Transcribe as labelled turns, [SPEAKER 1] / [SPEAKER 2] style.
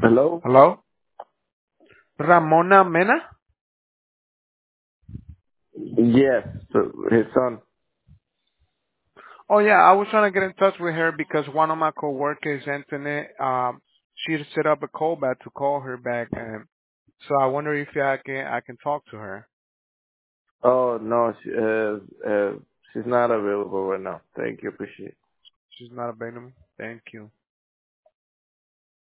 [SPEAKER 1] Hello?
[SPEAKER 2] Hello? Ramona Mena?
[SPEAKER 1] Yes, his son.
[SPEAKER 2] Oh yeah, I was trying to get in touch with her because one of my coworkers, Anthony, she set up a call back to call her back, and so I wonder if I can talk to her.
[SPEAKER 1] Oh no, she's not available right now. Thank you, appreciate it.
[SPEAKER 2] She's not available. Thank you.